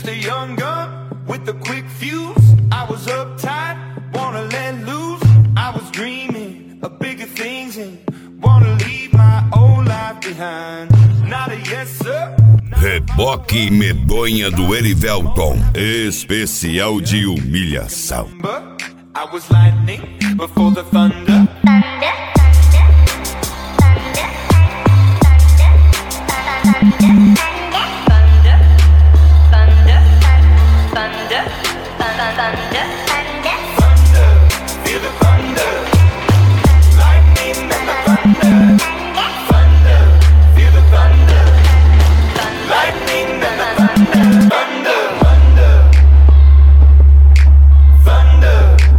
Just a young gun with a quick fuse. I was uptight, wanna let loose. I was dreaming of bigger things and wanna leave my old life behind. Not a yes sir. Reboque medonha do Erivelton, especial de humilhação. I was lightning before the thunder. Feel the thunder, lightning and the thunder. Thunder, feel the thunder, lightning and the thunder. Thunder, thunder,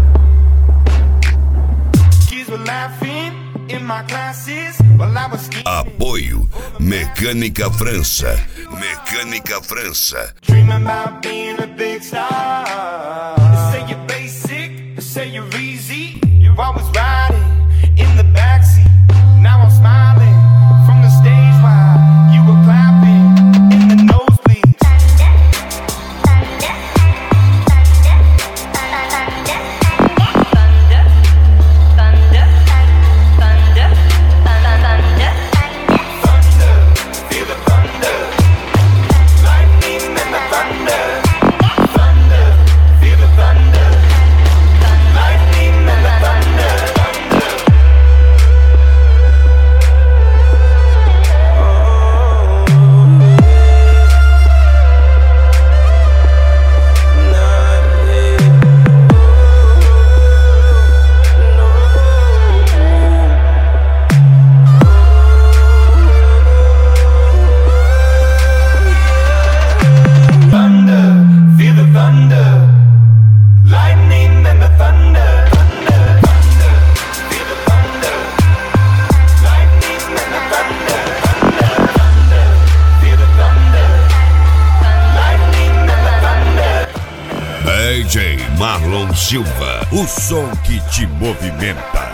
thunder. Kids were laughing in my classes while I was skiing. Apoio Mecânica França. Mecânica França. Dreaming about being a big star. They say you're basic, they say you're easy. You're always riding in the backseat. Now I'm smiling from the stage while you were clapping in the nosebleeds. Thunder, feel the thunder, lightning and the thunder. Thunder, feel the thunder, lightning and the thunder. Thunder, feel the thunder, lightning and the thunder. Thunder, thunder, feel the thunder, lightning and the thunder. Thunder, thunder, feel the thunder, lightning and the thunder. DJ Marlon Silva, o som que te movimenta.